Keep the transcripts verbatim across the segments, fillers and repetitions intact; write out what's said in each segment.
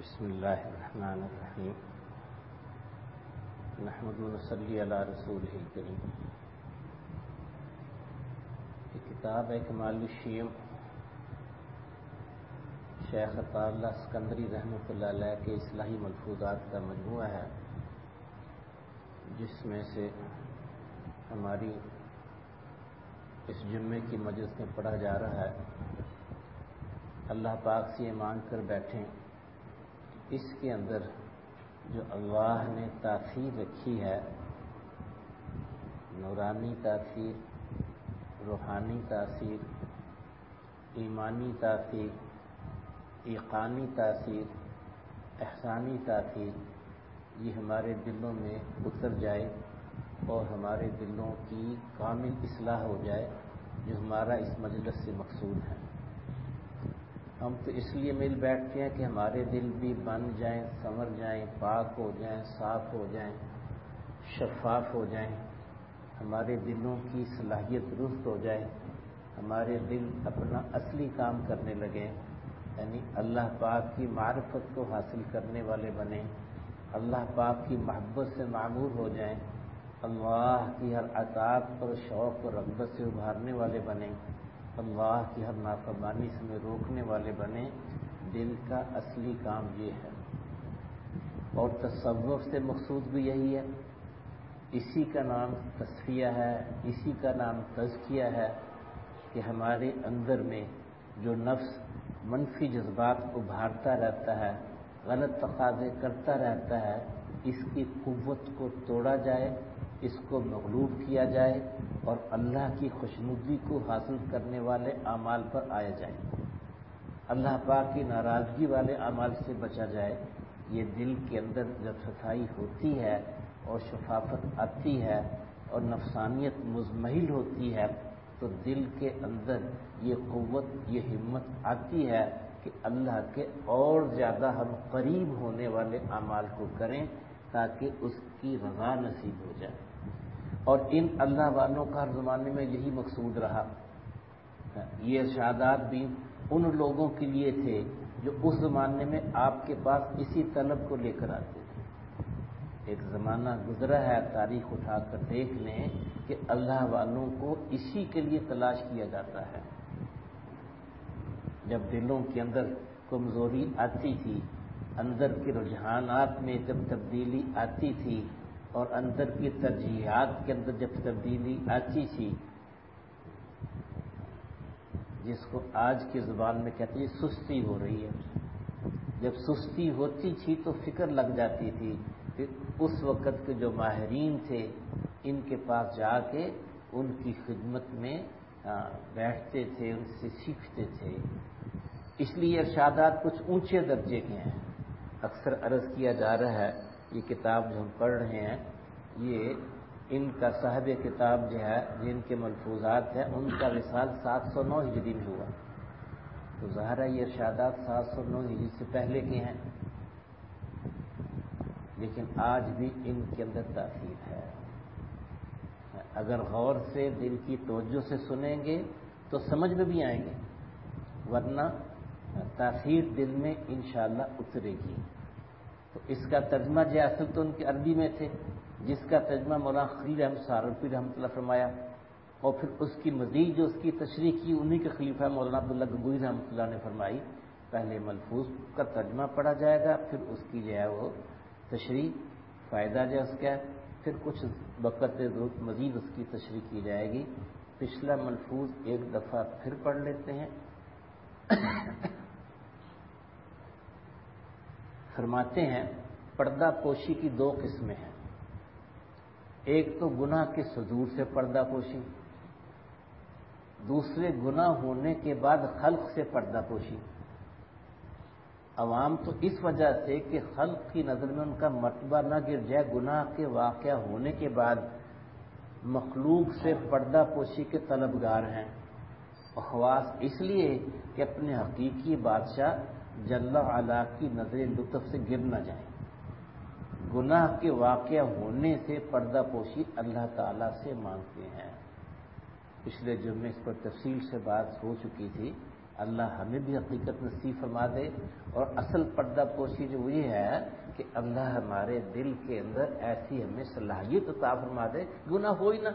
بسم اللہ الرحمن الرحیم نحمد و نصلی علی رسولہ الکریم۔ یہ کتاب ہے کمال الشیوع، شیخ عطا اللہ اسکندری رحمۃ اللہ علیہ کے اصلاحی ملفوظات کا مجموعہ ہے، جس میں سے ہماری اس جمعے کی مجلس میں پڑھا جا رہا ہے۔ اللہ پاک سے یہ مانگ کر بیٹھیں اس کے اندر جو اللہ نے تاثیر رکھی ہے، نورانی تاثیر، روحانی تاثیر، ایمانی تاثیر، ایقانی تاثیر، احسانی تاثیر، یہ ہمارے دلوں میں اتر جائے اور ہمارے دلوں کی کامل اصلاح ہو جائے، جو ہمارا اس مجلس سے مقصود ہے۔ ہم تو اس لیے مل بیٹھتے ہیں کہ ہمارے دل بھی بن جائیں، سنور جائیں، پاک ہو جائیں، صاف ہو جائیں، شفاف ہو جائیں، ہمارے دلوں کی صلاحیت درست ہو جائے، ہمارے دل اپنا اصلی کام کرنے لگیں، یعنی اللہ پاک کی معرفت کو حاصل کرنے والے بنیں، اللہ پاک کی محبت سے معمور ہو جائیں، اللہ کی ہر اطاعت اور شوق اور رغبت سے ابھارنے والے بنیں، اللہ کی ہر نافرمانی سے میں روکنے والے بنیں۔ دل کا اصلی کام یہ ہے، اور تصوف سے مقصود بھی یہی ہے۔ اسی کا نام تصفیہ ہے، اسی کا نام تزکیہ ہے کہ ہمارے اندر میں جو نفس منفی جذبات ابھارتا رہتا ہے، غلط تقاضے کرتا رہتا ہے، اس کی قوت کو توڑا جائے، اس کو مغلوب کیا جائے اور اللہ کی خوشنودی کو حاصل کرنے والے اعمال پر آیا جائے، اللہ پاک کی ناراضگی والے اعمال سے بچا جائے۔ یہ دل کے اندر جب صفائی ہوتی ہے اور شفافت آتی ہے اور نفسانیت مزمحل ہوتی ہے، تو دل کے اندر یہ قوت، یہ ہمت آتی ہے کہ اللہ کے اور زیادہ ہم قریب ہونے والے اعمال کو کریں تاکہ اس کی رضا نصیب ہو جائے۔ اور ان اللہ والوں کا ہر زمانے میں یہی مقصود رہا۔ یہ ارشادات بھی ان لوگوں کے لیے تھے جو اس زمانے میں آپ کے پاس اسی طلب کو لے کر آتے تھے۔ ایک زمانہ گزرا ہے، تاریخ اٹھا کر دیکھ لیں کہ اللہ والوں کو اسی کے لیے تلاش کیا جاتا ہے۔ جب دلوں کے اندر کمزوری آتی تھی، اندر کے رجحانات میں جب تبدیلی آتی تھی اور اندر کی ترجیحات کے اندر جب تبدیلی آتی تھی، جس کو آج کی زبان میں کہتے ہیں سستی ہو رہی ہے، جب سستی ہوتی تھی تو فکر لگ جاتی تھی کہ اس وقت کے جو ماہرین تھے ان کے پاس جا کے ان کی خدمت میں بیٹھتے تھے، ان سے سیکھتے تھے۔ اس لیے ارشادات کچھ اونچے درجے کے ہیں۔ اکثر عرض کیا جا رہا ہے یہ کتاب جو ہم پڑھ رہے ہیں، یہ ان کا صاحب کتاب جو ہے، جن کے ملفوظات ہیں، ان کا وصال سات سو نو ہجری میں ہوا، تو ظاہر ہے یہ ارشادات سات سو نو ہجری سے پہلے کے ہیں، لیکن آج بھی ان کے اندر تاثیر ہے۔ اگر غور سے دل کی توجہ سے سنیں گے تو سمجھ میں بھی آئیں گے، ورنہ تاثیر دل میں انشاءاللہ اترے گی۔ تو اس کا ترجمہ جو اصل تو ان کے عربی میں تھے، جس کا ترجمہ مولانا خلیل احمد سہارنپوری رحمۃ اللہ فرمایا، اور پھر اس کی مزید جو اس کی تشریح کی انہی کے خلیفہ مولانا عبداللہ گنگوئی رحمۃ اللہ نے فرمائی۔ پہلے ملفوظ کا ترجمہ پڑھا جائے گا، پھر اس کی جو ہے وہ تشریح، فائدہ جو اس کا ہے، پھر کچھ وقت ضرورت مزید اس کی تشریح کی جائے گی۔ پچھلا ملفوظ ایک دفعہ پھر پڑھ لیتے ہیں۔ فرماتے ہیں پردہ پوشی کی دو قسمیں ہیں، ایک تو گناہ کے صدور سے پردہ پوشی، دوسرے گناہ ہونے کے بعد خلق سے پردہ پوشی۔ عوام تو اس وجہ سے کہ خلق کی نظر میں ان کا مرتبہ نہ گر جائے، گناہ کے واقعہ ہونے کے بعد مخلوق سے پردہ پوشی کے طلبگار ہیں، خواص اس لیے کہ اپنے حقیقی بادشاہ جل وعلا کی نظر لطف سے گر نہ جائیں۔ گناہ کے واقعہ ہونے سے پردہ پوشی اللہ تعالیٰ سے مانگتے ہیں۔ پچھلے جمعے اس پر تفصیل سے بات ہو چکی تھی اللہ ہمیں بھی حقیقت نصیب فرما دے. اور اصل پردہ پوشی جو یہ ہے کہ اللہ ہمارے دل کے اندر ایسی ہمیں صلاحیت عطا فرما دے گناہ ہو ہی نہ.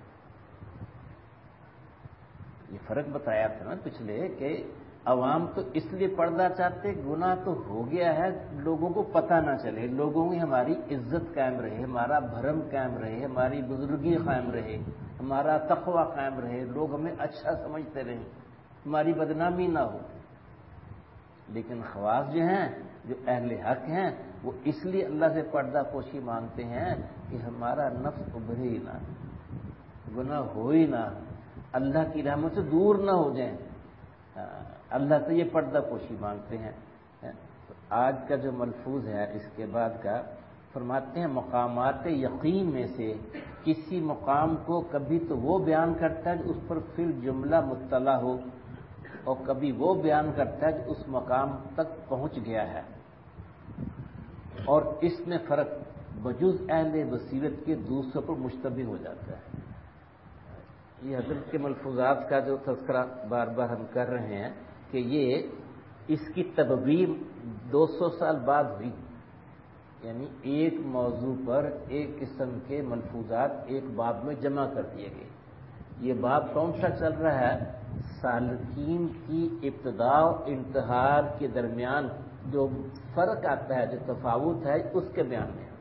یہ فرق بتایا تھا نا پچھلے کہ عوام تو اس لیے پردہ چاہتے، گناہ تو ہو گیا ہے، لوگوں کو پتہ نہ چلے، لوگوں کی ہماری عزت قائم رہے، ہمارا بھرم قائم رہے، ہماری بزرگی قائم رہے، ہمارا تقوی قائم رہے، لوگ ہمیں اچھا سمجھتے رہیں، ہماری بدنامی نہ ہو. لیکن خواص جو ہیں، جو اہل حق ہیں، وہ اس لیے اللہ سے پردہ پوشی مانگتے ہیں کہ ہمارا نفس ابھرے ہی نہ، گناہ ہو ہی نہ، اللہ کی رحمت سے دور نہ ہو جائیں. اللہ سے یہ پردہ پوشی مانگتے ہیں. تو آج کا جو ملفوظ ہے اس کے بعد کا فرماتے ہیں مقامات یقین میں سے کسی مقام کو کبھی تو وہ بیان کرتا ہے جو اس پر فی الجملہ مطلع ہو، اور کبھی وہ بیان کرتا ہے جو اس مقام تک پہنچ گیا ہے. اور اس میں فرق بجز اہل بصیرت کے دوسروں پر مشتبہ ہو جاتا ہے. یہ حضرت کے ملفوظات کا جو تذکرہ بار بار ہم کر رہے ہیں کہ یہ اس کی تدبیر دو سو سال بعد ہوئی. یعنی ایک موضوع پر ایک قسم کے ملفوظات ایک باب میں جمع کر دیے گئے. یہ باب کون سا چل رہا ہے؟ سالکین کی ابتدا و انتہا کے درمیان جو فرق آتا ہے، جو تفاوت ہے، اس کے بیان میں.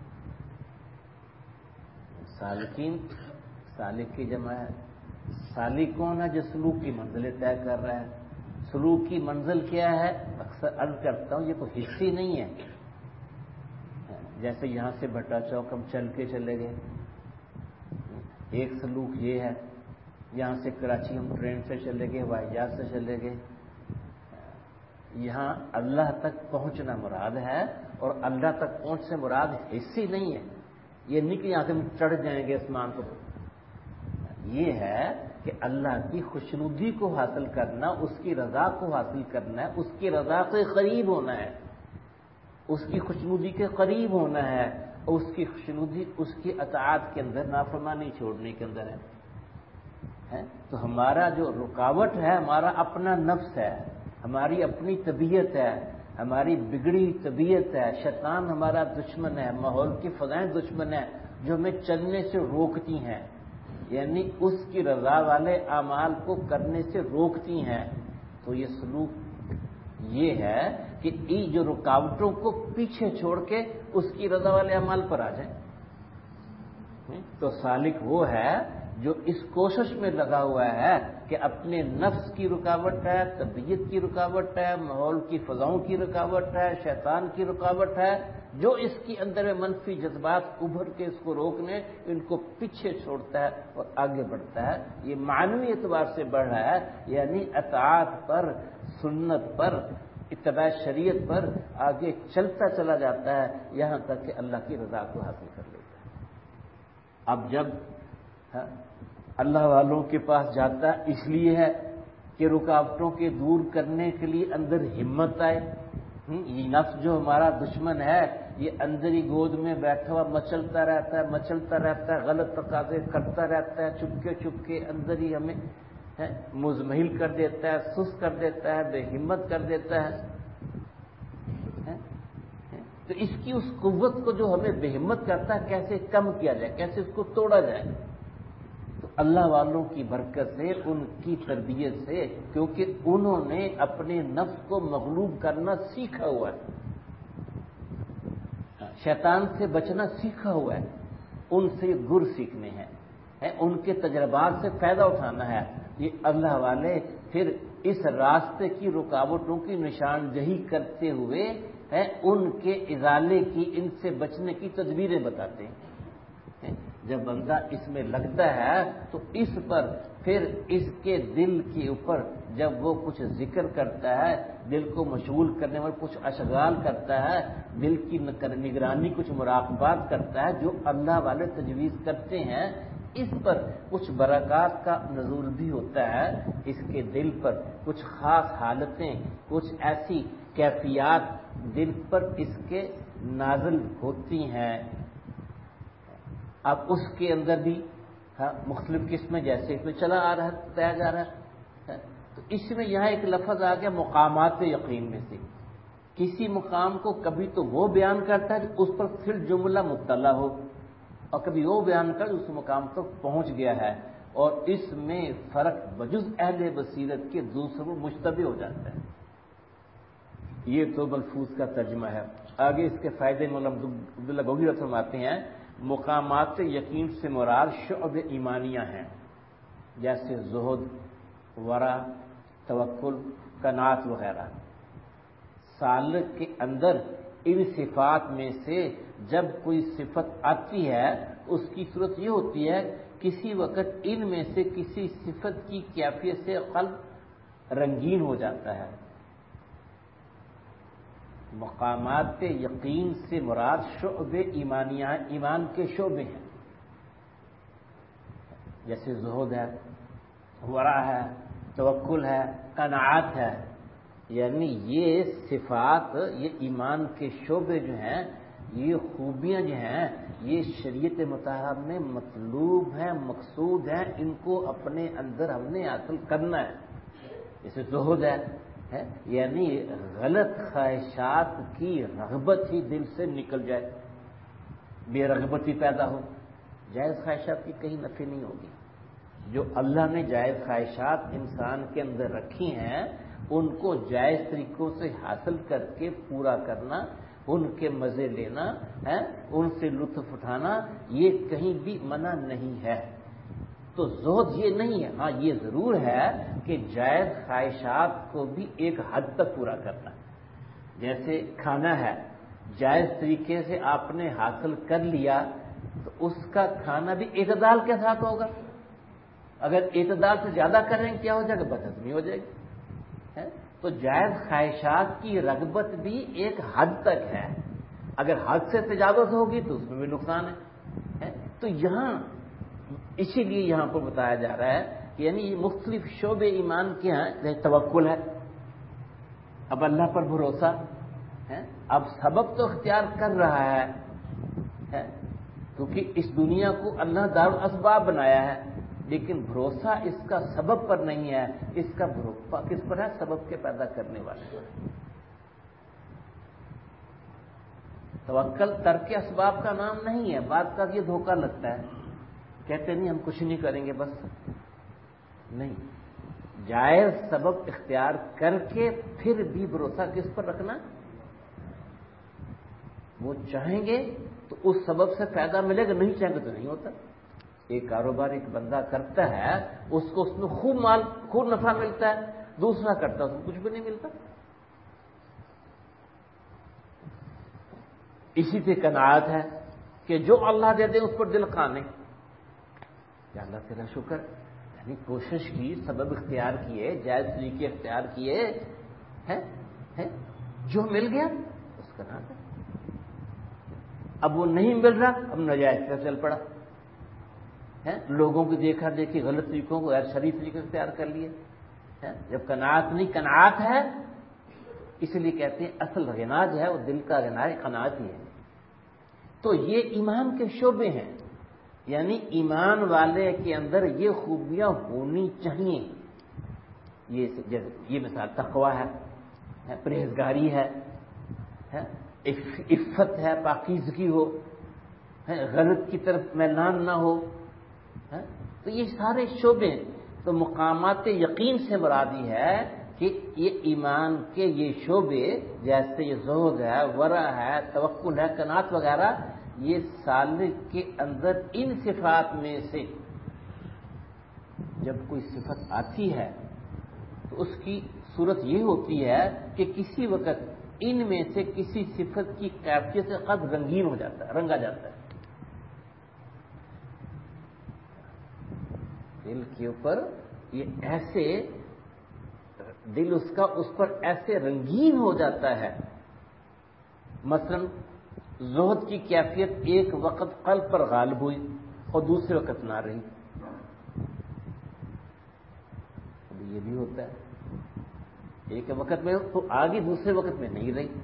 سالکین، سالک کی جمع ہے. سالک کون ہے؟ جو سلوک کی منزلیں طے کر رہا ہے. سلوک کی منزل کیا ہے؟ اکثر عرض کرتا ہوں یہ کوئی حصی نہیں ہے. جیسے یہاں سے بھٹا چوک ہم چل کے چلے گئے، ایک سلوک یہ ہے. یہاں سے کراچی ہم ٹرین سے چلے گئے، ہوائی جہاز سے چلے گئے. یہاں اللہ تک پہنچنا مراد ہے، اور اللہ تک پہنچ سے مراد حصی نہیں ہے. یہ نہیں کہ یہاں سے ہم چڑھ جائیں گے آسمان کو. یہ ہے کہ اللہ کی خوشنودی کو حاصل کرنا، اس کی رضا کو حاصل کرنا ہے، اس کی رضا کے قریب ہونا ہے، اس کی خوشنودی کے قریب ہونا ہے، اور اس کی خوشنودی اس کی اطاعت کے اندر، نافرمانی چھوڑنے کے اندر ہے. تو ہمارا جو رکاوٹ ہے ہمارا اپنا نفس ہے، ہماری اپنی طبیعت ہے، ہماری بگڑی طبیعت ہے. شیطان ہمارا دشمن ہے، ماحول کی فضائیں دشمن ہے جو ہمیں چلنے سے روکتی ہیں، یعنی اس کی رضا والے اعمال کو کرنے سے روکتی ہیں. تو یہ سلوک یہ ہے کہ یہ جو رکاوٹوں کو پیچھے چھوڑ کے اس کی رضا والے اعمال پر آ جائیں. تو سالک وہ ہے جو اس کوشش میں لگا ہوا ہے کہ اپنے نفس کی رکاوٹ ہے، طبیعت کی رکاوٹ ہے، ماحول کی فضاؤں کی رکاوٹ ہے، شیطان کی رکاوٹ ہے، جو اس کے اندر میں منفی جذبات ابھر کے اس کو روکنے، ان کو پیچھے چھوڑتا ہے اور آگے بڑھتا ہے. یہ معنوی اعتبار سے بڑھ رہا ہے، یعنی اطاعت پر، سنت پر، اتباع شریعت پر آگے چلتا چلا جاتا ہے یہاں تک کہ اللہ کی رضا کو حاصل کر لیتا ہے. اب جب اللہ والوں کے پاس جاتا ہے اس لیے ہے کہ رکاوٹوں کے دور کرنے کے لیے اندر ہمت آئے. یہ نفس جو ہمارا دشمن ہے یہ اندر ہی گود میں بیٹھا ہوا مچلتا رہتا ہے مچلتا رہتا ہے غلط تقاضے کرتا رہتا ہے، چپکے چپکے اندر ہی ہمیں مزمحل کر دیتا ہے، سست کر دیتا ہے، بے ہمت کر دیتا ہے. تو اس کی اس قوت کو جو ہمیں بے ہمت کرتا ہے کیسے کم کیا جائے، کیسے اس کو توڑا جائے. تو اللہ والوں کی برکت سے، ان کی تربیت سے، کیونکہ انہوں نے اپنے نفس کو مغلوب کرنا سیکھا ہوا ہے، شیطان سے بچنا سیکھا ہوا ہے، ان سے گر سیکھنے ہیں، ان کے تجربات سے فائدہ اٹھانا ہے. یہ اللہ والے پھر اس راستے کی رکاوٹوں کی نشاندہی کرتے ہوئے ان کے ازالے کی، ان سے بچنے کی تدبیریں بتاتے ہیں. جب بندہ اس میں لگتا ہے تو اس پر پھر اس کے دل کے اوپر جب وہ کچھ ذکر کرتا ہے، دل کو مشغول کرنے والے کچھ اشغال کرتا ہے، دل کی نگرانی کچھ مراقبات کرتا ہے جو اللہ والے تجویز کرتے ہیں، اس پر کچھ برکات کا نزول بھی ہوتا ہے. اس کے دل پر کچھ خاص حالتیں، کچھ ایسی کیفیات دل پر اس کے نازل ہوتی ہیں. اب اس کے اندر بھی ہاں مختلف قسمیں، جیسے اس میں چلا آ رہا ہے، بتایا جا رہا ہے تو اس میں یہاں ایک لفظ آ گیا مقامات یقین میں سے، کسی مقام کو کبھی تو وہ بیان کرتا ہے کہ اس پر پھر جملہ مبتلا ہو، اور کبھی وہ بیان کر اس مقام تک پہنچ گیا ہے، اور اس میں فرق بجز اہل بصیرت کے دوسروں مشتبہ ہو جاتا ہے۔ یہ تو ملفوظ کا ترجمہ ہے۔ آگے اس کے فائدے مولانا عبداللہ گوہری فرماتے ہیں مقامات یقین سے مراد شعب ایمانیہ ہیں، جیسے زہد، ورع، توکل، قناعت وغیرہ۔ سالک کے اندر ان صفات میں سے جب کوئی صفت آتی ہے اس کی صورت یہ ہوتی ہے کسی وقت ان میں سے کسی صفت کی کیفیت سے قلب رنگین ہو جاتا ہے۔ مقامات یقین سے مراد شعب ایمانیہ، ایمان کے شعبے ہیں، جیسے زہد ہے، ورع ہے، توکل ہے، قناعت ہے، یعنی یہ صفات، یہ ایمان کے شعبے جو ہیں، یہ خوبیاں جو ہیں، یہ شریعت مطہرہ میں مطلوب ہیں، مقصود ہیں، ان کو اپنے اندر ہم نے حاصل کرنا ہے۔ جیسے زہد ہے ہے یعنی غلط خواہشات کی رغبت ہی دل سے نکل جائے، بے رغبتی پیدا ہو، جائز خواہشات کی کہیں نفی نہیں ہوگی۔ جو اللہ نے جائز خواہشات انسان کے اندر رکھی ہیں ان کو جائز طریقوں سے حاصل کر کے پورا کرنا، ان کے مزے لینا ہے، ان سے لطف اٹھانا، یہ کہیں بھی منع نہیں ہے۔ تو زہد یہ نہیں ہے، ہاں یہ ضرور ہے کہ جائز خواہشات کو بھی ایک حد تک پورا کرنا۔ جیسے کھانا ہے، جائز طریقے سے آپ نے حاصل کر لیا تو اس کا کھانا بھی اعتدال کے ساتھ ہوگا۔ اگر اعتدال سے زیادہ کریں کیا ہو جائے گا؟ بد ہضمی ہو جائے گی۔ تو جائز خواہشات کی رغبت بھی ایک حد تک ہے، اگر حد سے تجاوز ہوگی تو اس میں بھی نقصان ہے۔ تو یہاں اسی لیے یہاں پر بتایا جا رہا ہے کہ یعنی یہ مختلف شعبے ایمان کے ہیں، جیسے توکل ہے، اب اللہ پر بھروسہ ہے، اب سبب تو اختیار کر رہا ہے کیونکہ اس دنیا کو اللہ دار الاسباب بنایا ہے، لیکن بھروسہ اس کا سبب پر نہیں ہے، اس کا بھروسہ کس پر ہے؟ سبب کے پیدا کرنے والے پر۔ توکل ترک اسباب کا نام نہیں ہے، بات کا یہ دھوکہ لگتا ہے، کہتے نہیں ہم کچھ نہیں کریں گے، بس نہیں، جائز سبب اختیار کر کے پھر بھی بھروسہ کس پر رکھنا؟ وہ چاہیں گے تو اس سبب سے فائدہ ملے گا، نہیں چاہیں گے تو نہیں ہوتا۔ ایک کاروبار ایک بندہ کرتا ہے، اس کو اس میں خوب مال خوب نفع ملتا ہے، دوسرا کرتا ہے اس کو کچھ بھی نہیں ملتا۔ اسی سے قناعت ہے کہ جو اللہ دے دے اس پر دل قانے، کہ اللہ تیرا شکر، یعنی کوشش کی، سبب اختیار کیے، جائز طریقے اختیار کیے ہیں، جو مل گیا اس کا نام ہے۔ اب وہ نہیں مل رہا، اب ناجائز پہ چل پڑا ہے، لوگوں کی دیکھا دیکھی غلط طریقوں کو غیر شرعی طریقے اختیار کر لیے۔ جب قناعت نہیں، قناعت ہے، اس لیے کہتے ہیں اصل غنا جو ہے وہ دل کا غنا ہے، قناعت ہی ہے۔ تو یہ ایمان کے شعبے ہیں، یعنی ایمان والے کے اندر یہ خوبیاں ہونی چاہیے۔ یہ یہ مثال تقوی ہے، پرہیزگاری ہے، عفت ہے، پاکیزگی ہو، غلط کی طرف میلان نہ ہو، تو یہ سارے شعبے ہیں۔ تو مقامات یقین سے مرادی ہے کہ یہ ایمان کے یہ شعبے جیسے یہ زہد ہے، ورع ہے، توکل ہے، قناعت وغیرہ، یہ سالک کے اندر ان صفات میں سے جب کوئی صفت آتی ہے تو اس کی صورت یہ ہوتی ہے کہ کسی وقت ان میں سے کسی صفت کی کیفیت سے قد رنگین ہو جاتا ہے، رنگا جاتا ہے، دل کے اوپر یہ ایسے دل اس کا اس پر ایسے رنگین ہو جاتا ہے۔ مثلا زہد کی کیفیت ایک وقت قلب پر غالب ہوئی اور دوسرے وقت نہ رہی، یہ بھی ہوتا ہے، ایک وقت میں تو آگے دوسرے وقت میں نہیں رہی۔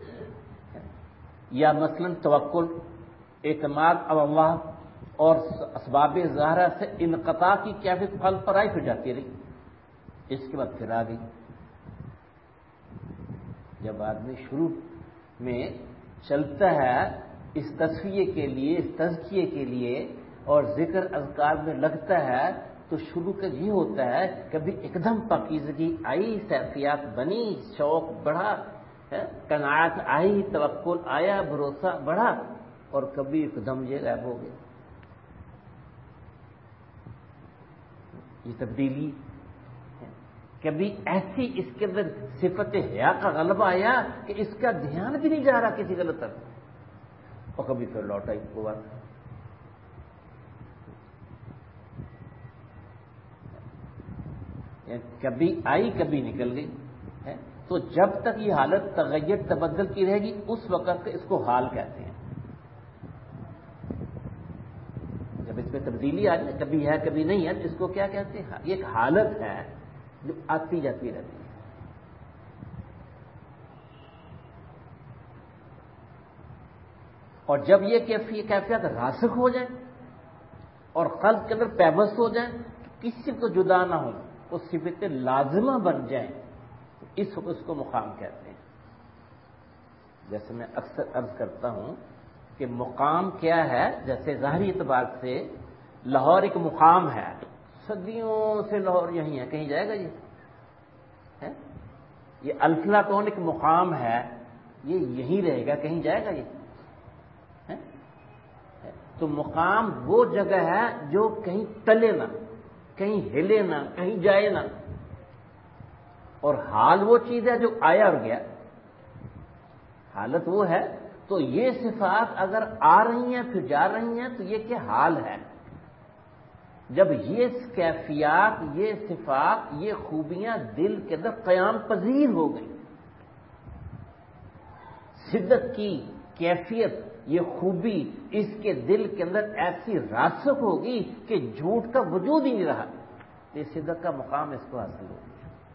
یا مثلا توکل، اعتماد اب اللہ اور اسباب ظاہرہ سے انقطاع کی کیفیت قلب پر آئی پھر جاتی رہی، اس کے بعد پھر آ گئی. جب آدمی شروع میں چلتا ہے اس تصفیے کے لیے، اس تزکیے کے لیے اور ذکر اذکار میں لگتا ہے تو شروع کا یہ ہوتا ہے کبھی ایک دم پاکیزگی آئی، سیفیات بنی، شوق بڑھا، قناعت آئی، توکل آیا، بھروسہ بڑھا، اور کبھی ایک دم یہ غائب ہو گیا. یہ تبدیلی. کبھی ایسی اس کے اندر صفت حیا کا غلبہ آیا کہ اس کا دھیان بھی نہیں جا رہا کسی غلط طرف، اور کبھی پھر لوٹا اس کو بات. کبھی آئی کبھی نکل گئی. تو جب تک یہ حالت تغیر تبدل کی رہے گی اس وقت اس کو حال کہتے ہیں. جب اس میں تبدیلی آ جائے، کبھی ہے کبھی نہیں ہے، تو اس کو کیا کہتے ہیں؟ یہ ایک حالت ہے جو آتی جاتی رہتی ہے. اور جب یہ کیفیت راسخ ہو جائے اور قلب کے اندر پیوست ہو جائے، کسی کو جدا نہ ہو، وہ صفت لازمہ بن جائیں، اس وقت اس کو مقام کہتے ہیں. جیسے میں اکثر عرض کرتا ہوں کہ مقام کیا ہے؟ جیسے ظاہری اعتبار سے لاہور ایک مقام ہے، صدیوں سے لاہور یہیں ہے، کہیں جائے گا یہ؟ یہ الفلاٹون ایک مقام ہے، یہ یہیں رہے گا، کہیں جائے گا یہ؟ تو مقام وہ جگہ ہے جو کہیں ٹلے نہ، کہیں ہلے نہ، کہیں جائے نہ. اور حال وہ چیز ہے جو آیا اور گیا. حالت وہ ہے. تو یہ صفات اگر آ رہی ہیں پھر جا رہی ہیں تو یہ کیا حال ہے؟ جب یہ کیفیات، یہ صفات، یہ خوبیاں دل کے اندر قیام پذیر ہو گئی، صدق کی کیفیت، یہ خوبی اس کے دل کے اندر ایسی راسخ ہوگی کہ جھوٹ کا وجود ہی نہیں رہا، یہ صدق کا مقام اس کو حاصل ہوگی.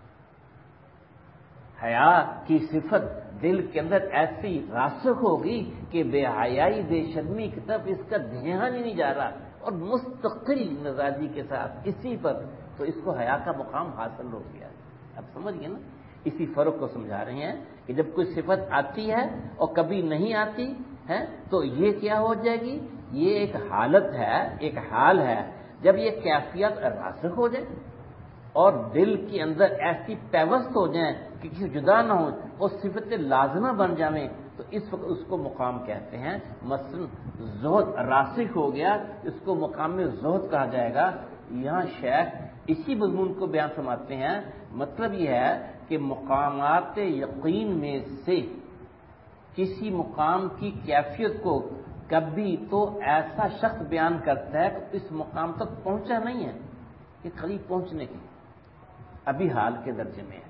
حیا کی صفت دل کے اندر ایسی راسخ ہوگی کہ بے حیائی، بے شرمی کی طرف اس کا دھیان ہی نہیں جا رہا، اور مستقل مزاجی کے ساتھ اسی پر، تو اس کو حیا کا مقام حاصل ہو گیا. اب سمجھ گئے نا؟ اسی فرق کو سمجھا رہے ہیں کہ جب کوئی صفت آتی ہے اور کبھی نہیں آتی ہے تو یہ کیا ہو جائے گی؟ یہ ایک حالت ہے، ایک حال ہے. جب یہ کیفیت راسخ ہو جائے اور دل کے اندر ایسی پیوست ہو جائیں کہ کسی جدا نہ ہو، اور صفت لازمہ بن جائیں، تو اس وقت اس کو مقام کہتے ہیں. مثلا زہد راسخ ہو گیا، اس کو مقام میں زہد کہا جائے گا. یہاں شیخ اسی مضمون کو بیان فرماتے ہیں. مطلب یہ ہے کہ مقامات یقین میں سے کسی مقام کی کیفیت کو کبھی تو ایسا شخص بیان کرتا ہے کہ اس مقام تک پہنچا نہیں ہے، کہ قریب پہنچنے کی، ابھی حال کے درجے میں ہے.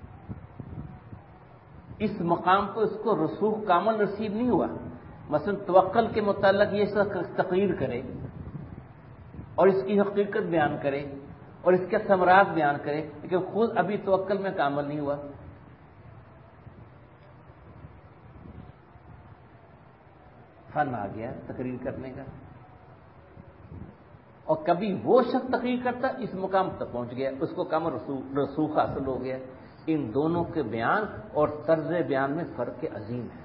اس مقام کو اس کو رسوخ کامل نصیب نہیں ہوا. مثلا توکل کے متعلق یہ شخص تقریر کرے اور اس کی حقیقت بیان کرے اور اس کے ثمرات بیان کرے، لیکن خود ابھی توکل میں کامل نہیں ہوا. فن آ گیا تقریر کرنے کا. اور کبھی وہ شخص تقریر کرتا اس مقام تک پہنچ گیا، اس کو کامل رسوخ حاصل ہو گیا. ان دونوں کے بیان اور طرز بیان میں فرق عظیم ہے.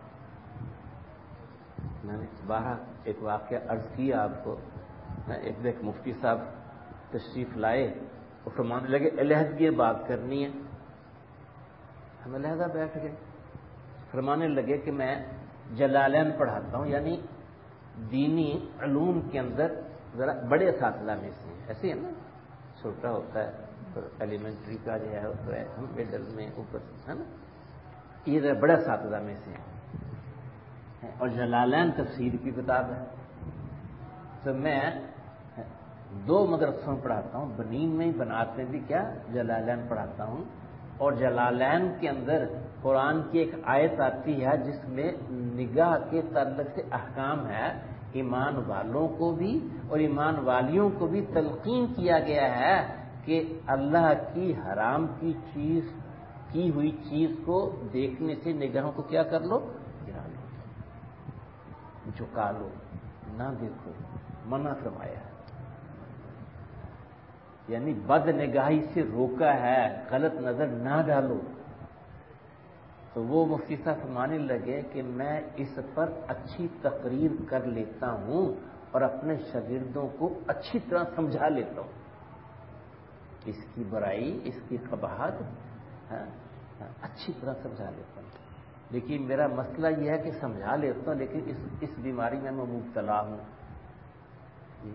میں نے بارہ ایک واقعہ عرض کیا آپ کو. ایک ایک مفتی صاحب تشریف لائے، وہ فرمانے لگے علیحدگی بات کرنی ہے. ہم علیحدہ بیٹھ گئے. فرمانے لگے کہ میں جلالین پڑھاتا ہوں، یعنی دینی علوم کے اندر ذرا بڑے اساتذہ میں سے، ایسے ہے نا، چھوٹا ہوتا ہے ایلیمنٹری کا جو ہے تو ہم مڈل میں اوپر ہے نا، یہ ذرا بڑے اساتذہ میں سے ہیں. اور جلالین تفسیر کی کتاب ہے. تو میں دو مدرسوں میں پڑھاتا ہوں، بنین میں بنات میں بھی کیا جلالین پڑھاتا ہوں. اور جلالین کے اندر قرآن کی ایک آیت آتی ہے جس میں نگاہ کے تعلق سے احکام ہے. ایمان والوں کو بھی اور ایمان والیوں کو بھی تلقین کیا گیا ہے کہ اللہ کی حرام کی چیز کی ہوئی چیز کو دیکھنے سے نگاہوں کو کیا کر لو؟ گرا لو، جھکا لو، نہ دیکھو، منع فرمایا ہے. یعنی بد نگاہی سے روکا ہے، غلط نظر نہ ڈالو. تو وہ مفتی صاحب فرمانے لگے کہ میں اس پر اچھی تقریر کر لیتا ہوں اور اپنے شاگردوں کو اچھی طرح سمجھا لیتا ہوں، اس کی برائی، اس کی قباحت اچھی طرح سمجھا لیتا ہوں. لیکن میرا مسئلہ یہ ہے کہ سمجھا لیتا ہوں لیکن اس اس بیماری میں میں مبتلا ہوں. جی.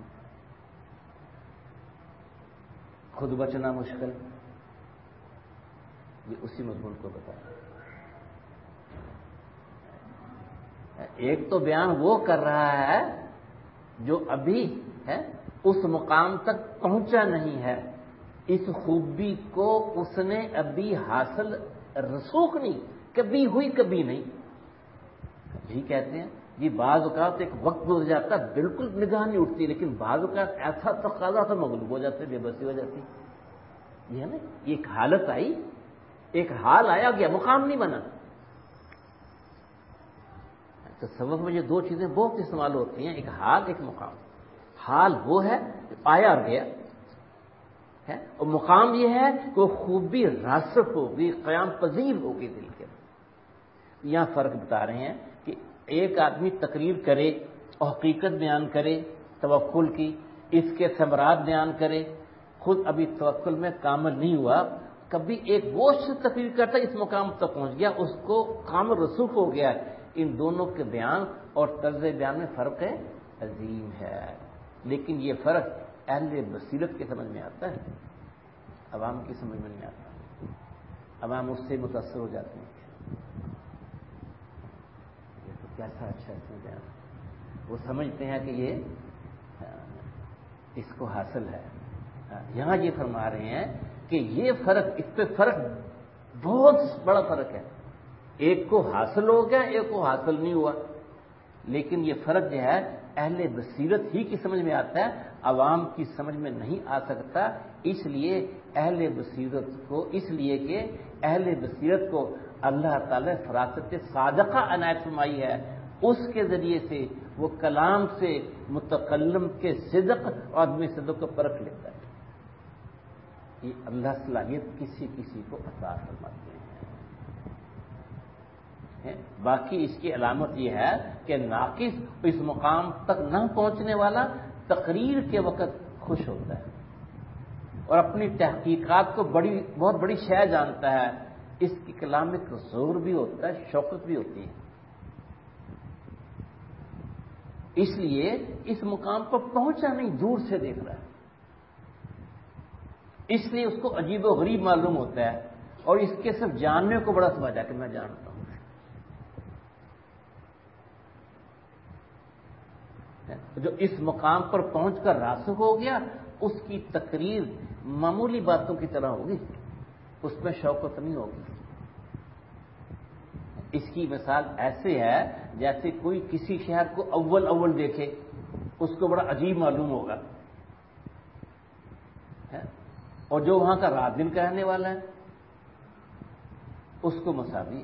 خود بچنا مشکل، یہ اسی مضمون کو بتایا. ایک تو بیان وہ کر رہا ہے جو ابھی ہے اس مقام تک پہنچا نہیں ہے، اس خوبی کو اس نے ابھی حاصل رسوخ نہیں، کبھی ہوئی کبھی نہیں. یہی کہتے ہیں جی بعض اوقات ایک وقت گزر جاتا ہے بالکل نگاہ نہیں اٹھتی، لیکن بعض اوقات ایسا تقاضا تو مغلوب ہو جاتے، بے بسی ہو جاتی. یہ ہے نا، ایک حالت آئی، ایک حال آیا گیا، مقام نہیں بنا. تصوف میں یہ دو چیزیں بہت استعمال ہوتی ہیں، ایک حال ایک مقام. حال وہ ہے آیا اور گیا ہے، اور مقام یہ ہے کہ وہ خوبی راسخ ہوگی، قیام پذیر ہوگی دل کے. یہاں فرق بتا رہے ہیں کہ ایک آدمی تقریر کرے اور حقیقت بیان کرے توکل کی، اس کے ثمرات بیان کرے، خود ابھی توکل میں کامل نہیں ہوا، کبھی ایک وہ شخص تقریر کرتا ہے اس مقام تک پہنچ گیا، اس کو کامل رسوخ ہو گیا. ان دونوں کے بیان اور طرز بیان میں فرق ہے عظیم ہے. لیکن یہ فرق اہل بصیرت کی سمجھ میں آتا ہے، عوام کی سمجھ میں نہیں آتا. عوام اس سے متاثر ہو جاتے ہیں، یہ تو کیسا اچھا اس میں بیان. وہ سمجھتے ہیں کہ یہ اس کو حاصل ہے. یہاں یہ فرما رہے ہیں کہ یہ فرق، اس پہ فرق بہت بڑا فرق ہے. ایک کو حاصل ہو گیا، ایک کو حاصل نہیں ہوا. لیکن یہ فرق جو ہے اہل بصیرت ہی کی سمجھ میں آتا ہے، عوام کی سمجھ میں نہیں آ سکتا. اس لیے اہل بصیرت کو اس لیے کہ اہل بصیرت کو اللہ تعالی فراست صادقہ عنایت فرمائی ہے، اس کے ذریعے سے وہ کلام سے متکلم کے صدق اور عدم صدق کو پرکھ لیتا ہے. یہ اللہ صلاحیت کسی کسی کو عطا فرماتے ہیں. باقی اس کی علامت یہ ہے کہ ناقص اس مقام تک نہ پہنچنے والا تقریر کے وقت خوش ہوتا ہے اور اپنی تحقیقات کو بڑی بہت بڑی شے جانتا ہے. اس کی کلام میں زور بھی ہوتا ہے، شوقت بھی ہوتی ہے. اس لیے اس مقام پر پہنچا نہیں، دور سے دیکھ رہا ہے، اس لیے اس کو عجیب و غریب معلوم ہوتا ہے اور اس کے صرف جاننے کو بڑا سمجھا کہ میں جانتا ہوں. جو اس مقام پر پہنچ کر راسخ ہو گیا، اس کی تقریر معمولی باتوں کی طرح ہوگی، اس میں شوقت نہیں ہوگی. اس کی مثال ایسے ہے جیسے کوئی کسی شہر کو اول اول دیکھے، اس کو بڑا عجیب معلوم ہوگا، اور جو وہاں کا رات دن کا رہنے والا ہے اس کو مساوی.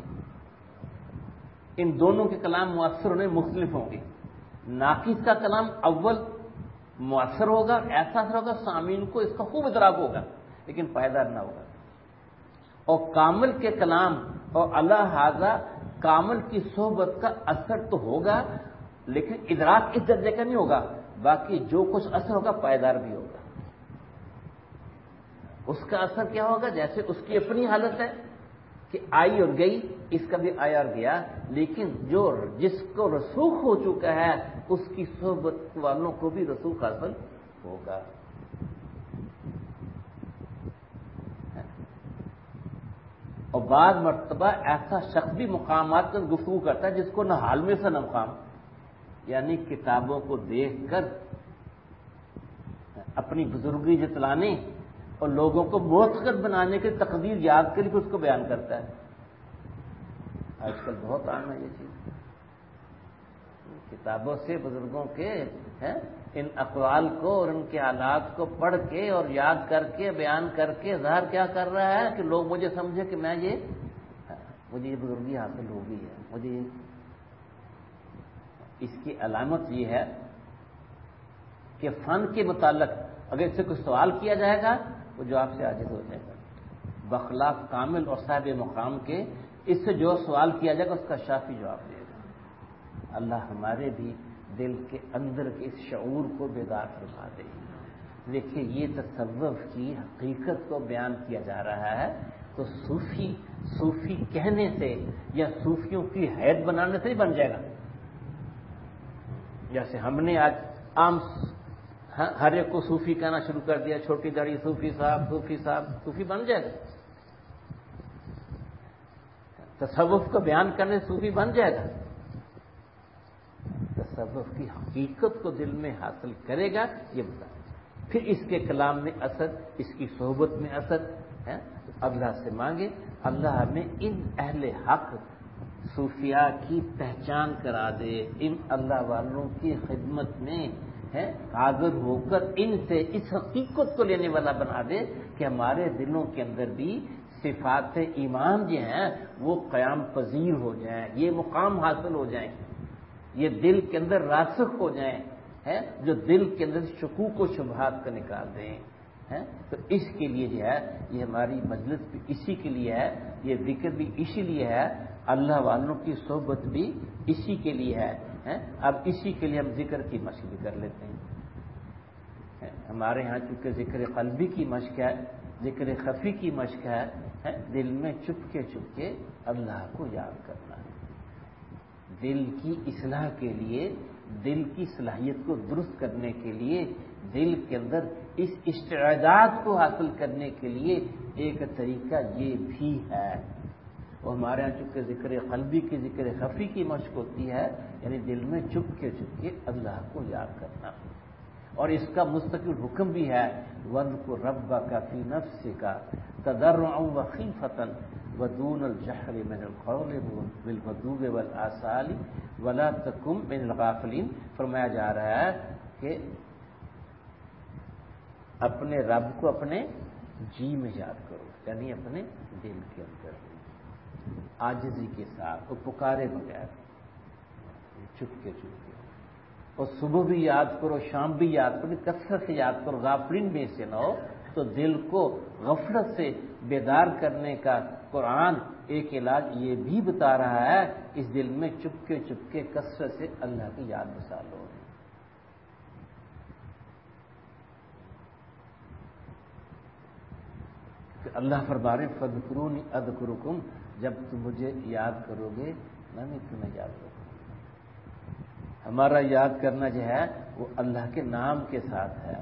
ان دونوں کے کلام مؤثر ہونے مختلف ہوں گے. ناقص کا کلام اول مؤثر ہوگا، ایسا اثر ہوگا سامعین کو اس کا خوب ادراک ہوگا، لیکن پائیدار نہ ہوگا. اور کامل کے کلام اور اللہ حاضہ کامل کی صحبت کا اثر تو ہوگا، لیکن ادراک اس درجے کا نہیں ہوگا. باقی جو کچھ اثر ہوگا پائیدار بھی ہوگا. اس کا اثر کیا ہوگا؟ جیسے اس کی اپنی حالت ہے کہ آئی اور گئی، اس کا بھی آیا اور گیا، لیکن جو جس کو رسوخ ہو چکا ہے اس کی صحبت والوں کو بھی رسوخ حاصل ہوگا. اور بعض مرتبہ ایسا شخص بھی مقامات پر گفتگو کرتا ہے جس کو نہ حال میں سے نہ مقام، یعنی کتابوں کو دیکھ کر اپنی بزرگی جتلانے اور لوگوں کو معتقد بنانے کی تقدیر یاد کر کے اس کو بیان کرتا ہے. آج کل بہت عام ہے یہ چیز. کتابوں سے بزرگوں کے ہیں ان اقوال کو اور ان کے حالات کو پڑھ کے اور یاد کر کے بیان کر کے ظاہر کیا کر رہا ہے کہ لوگ مجھے سمجھے کہ میں یہ مجھے یہ بزرگی حاصل ہو گئی ہے. مجھے یہ اس کی علامت یہ ہے کہ فن کے متعلق اگر اس سے کوئی سوال کیا جائے گا وہ جواب سے عاجز ہو جائے گا. باخلاق کامل اور صاحب مقام کے اس سے جو سوال کیا جائے گا اس کا شافی جواب دے گا. اللہ ہمارے بھی دل کے اندر کے اس شعور کو بیدار فرما دے. دیکھیے یہ تصوف کی حقیقت کو بیان کیا جا رہا ہے تو صوفی صوفی کہنے سے یا صوفیوں کی حید بنانے سے ہی بن جائے گا. جیسے ہم نے آج عام ہر ایک کو صوفی کہنا شروع کر دیا، چھوٹی داڑھی صوفی صاحب صوفی صاحب، صوفی بن جائے گا. تصوف کو بیان کرنے سے صوفی بن جائے گا. تصوف کی حقیقت کو دل میں حاصل کرے گا یہ بتا. پھر اس کے کلام میں اثر، اس کی صحبت میں اثر ہے. اللہ سے مانگے اللہ ہمیں ان اہل حق صوفیاء کی پہچان کرا دے، ان اللہ والوں کی خدمت میں ہے حاضر ہو کر ان سے اس حقیقت کو لینے والا بنا دے کہ ہمارے دلوں کے اندر بھی صفات ایمان جو ہیں وہ قیام پذیر ہو جائیں، یہ مقام حاصل ہو جائیں، یہ دل کے اندر راسخ ہو جائیں، ہے جو دل کے اندر شکوک و شبہات کو نکال دیں. ہے تو اس کے لیے جو ہے یہ ہماری مجلس بھی اسی کے لیے ہے، یہ ذکر بھی اسی لیے ہے، اللہ والوں کی صحبت بھی اسی کے لیے ہے. اب اسی کے لیے ہم ذکر کی مشق بھی کر لیتے ہیں. ہمارے ہاں چونکہ ذکر قلبی کی مشق ہے، ذکر خفی کی مشق ہے، دل میں چپ کے چپ کے اللہ کو یاد کرنا ہے. دل کی اصلاح کے لیے، دل کی صلاحیت کو درست کرنے کے لیے، دل کے اندر اس استعداد کو حاصل کرنے کے لیے ایک طریقہ یہ بھی ہے. اور ہمارے یہاں چونکہ ذکر قلبی کی ذکر خفی کی مشق ہوتی ہے، یعنی دل میں چپ کے چپ کے اللہ کو یاد کرنا. اور اس کا مستقل حکم بھی ہے وَاذْكُر رَبَّكَ فِي نَفْسِكَ تَضَرُّعًا وَخِيفَةً وَدُونَ الْجَهْرِ مِنَ الْقَوْلِ بِالْغُدُوِّ وَالْآصَالِ وَلَا تَكُن مِّنَ الْغَافِلِينَ. فرمایا جا رہا ہے کہ اپنے رب کو اپنے جی میں یاد کرو، یعنی اپنے دل کے اندر عاجزی کے ساتھ، وہ پکارے بغیر چپ کے چپ کے. اور صبح بھی یاد کرو، شام بھی یاد کرو، کثرت سے یاد کرو، غافلین میں سے نہ ہو. تو دل کو غفلت سے بیدار کرنے کا قرآن ایک علاج یہ بھی بتا رہا ہے، اس دل میں چپ کے چپ کے کثرت سے اللہ کی یاد بسا لو. کہ اللہ فرما رہے فَاذْكُرُونِی أَذْكُرْكُمْ، جب تم مجھے یاد کرو گے میں بھی تمہیں یاد کروں. ہمارا یاد کرنا جو ہے وہ اللہ کے نام کے ساتھ ہے.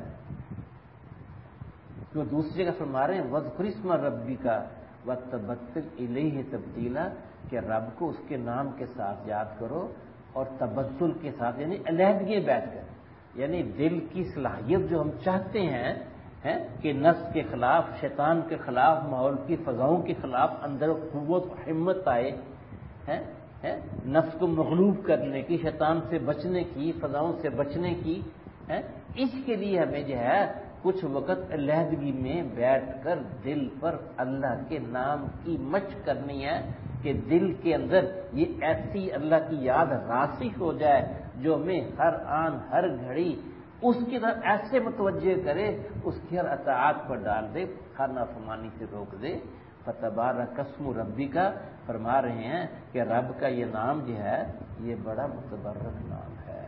جو دوسری جگہ فرما رہے ہیں وَاذْكُرِ اسْمَ رَبِّكَ وَتَبَتَّلْ إِلَيْهِ تَبْتِيلًا، کہ رب کو اس کے نام کے ساتھ یاد کرو اور تبتل کے ساتھ، یعنی علیحدگی بیٹھ کر، یعنی دل کی صلاحیت جو ہم چاہتے ہیں ہے کہ نفس کے خلاف، شیطان کے خلاف، ماحول کی فضاؤں کے خلاف اندر قوت و ہمت آئے، ہے ہے نفس کو مغلوب کرنے کی، شیطان سے بچنے کی، فضاؤں سے بچنے کی، ہے اس کے لیے ہمیں جو ہے کچھ وقت علیحدگی میں بیٹھ کر دل پر اللہ کے نام کی مشق کرنی ہے کہ دل کے اندر یہ ایسی اللہ کی یاد راسخ ہو جائے جو ہمیں ہر آن ہر گھڑی اس کی طرف ایسے متوجہ کرے، اس کی ہر اطاعت پر ڈال دے، ہر نافرمانی سے روک دے. فتبارک اسم ربک کا فرما رہے ہیں کہ رب کا یہ نام جو ہے یہ بڑا متبرک نام ہے.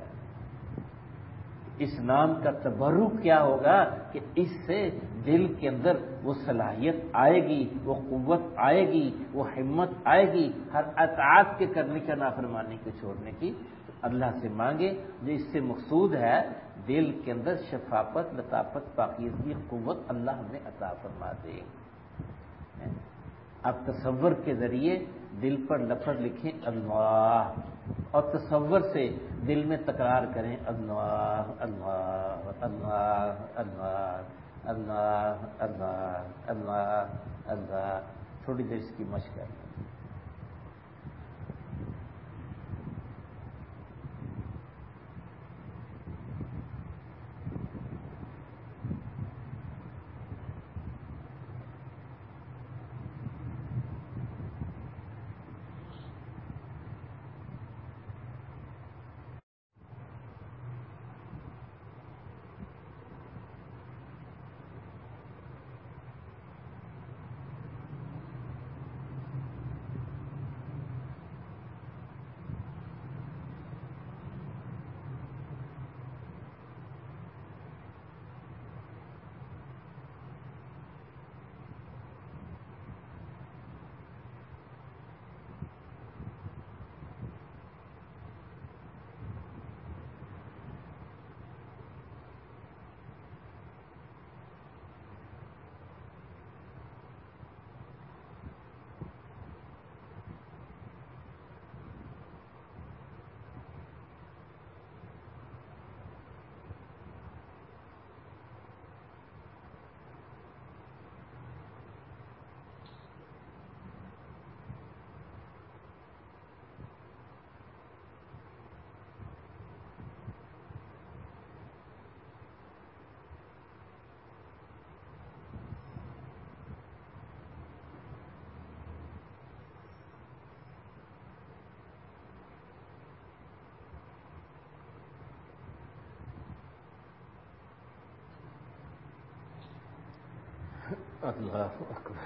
اس نام کا تبرک کیا ہوگا کہ اس سے دل کے اندر وہ صلاحیت آئے گی، وہ قوت آئے گی، وہ ہمت آئے گی ہر اطاعت کے کرنے کا، نافرمانی کو چھوڑنے کی. اللہ سے مانگے جو اس سے مقصود ہے دل کے اندر شفافت، لطافت، پاکیزگی، قوت اللہ ہمیں عطا فرما دے. اب تصور کے ذریعے دل پر لفظ لکھیں اللہ، اور تصور سے دل میں تکرار کریں اللہ اللہ اللہ اللہ اللہ اللہ اللہ اللہ. تھوڑی دیر اس کی مشق کریں. اللہ اکبر.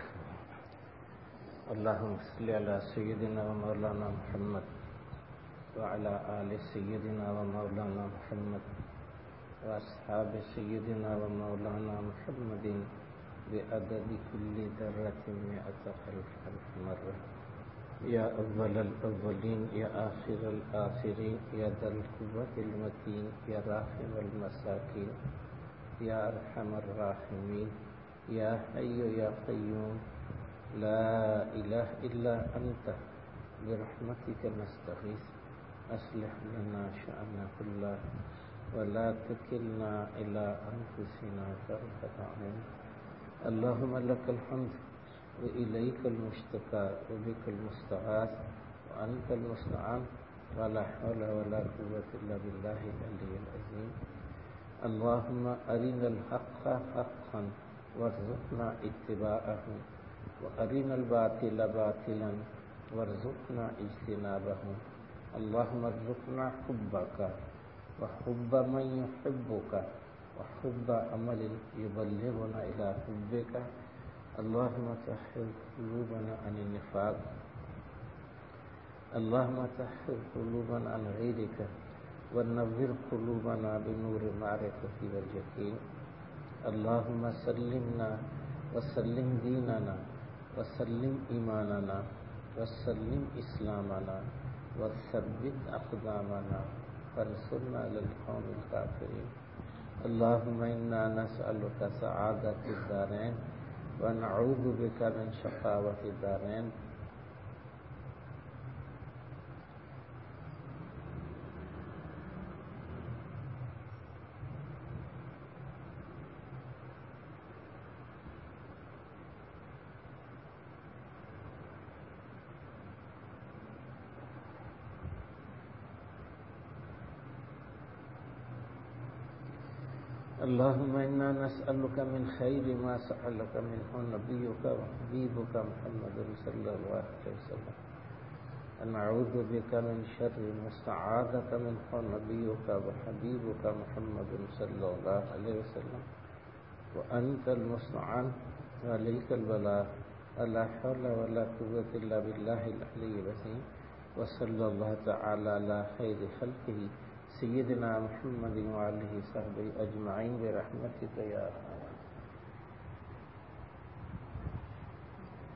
اللهم صل على سيدنا ومولانا محمد وعلى آل سيدنا ومولانا محمد وأصحاب سيدنا ومولانا محمد بعدد كل ذرة مئة ألف ألف مرة. يا أول الأولين يا آخر الآخرين يا ذا القوة المتين يا راحم المساكين يا أرحم الراحمين يا حي يا قيوم لا إله إلا أنت برحمتك نستغيث أصلح لنا شأننا كله ولا تكلنا إلى أنفسنا طرفة عين. اللهم لك الحمد وإليك المشتكى وبك المستغاث وأنت المستعان ولا حول ولا قوة إلا بالله العلي العظيم. اللهم أرنا الحق حقا وارزقنا اتباعه وأرنا الباطل باطلا وارزقنا اجتنابه. اللهم ارزقنا حبك وحب من يحبك وحب عمل يبلغنا إلى حبك. اللهم طهر قلوبنا عن النفاق. اللهم طهر قلوبنا عن غيرك ونور قلوبنا بنور المعرفة واليقين. اللهم سلمنا وسلم ديننا وسلم إيماننا وسلم إسلامنا وثبت أقدامنا وانصرنا على القوم الكافرين. اللهم إنا نسألك سعادة الدارين ونعوذ بك من شقاوة الدارين. اللهم إنا نسألك من خير ما سألك منه نبيك وحبيبك محمد صلى الله عليه وسلم ونعوذ بك من شر ما استعاذك منه نبيك وحبيبك محمد صلى الله عليه وسلم وأنت المستعان وعليك البلاغ ولا حول ولا قوة إلا بالله العلي العظيم. وصلى الله تعالى على خير خلقه سيدنا محمد وعلى آله وصحبه أجمعين برحمتك يا أرحم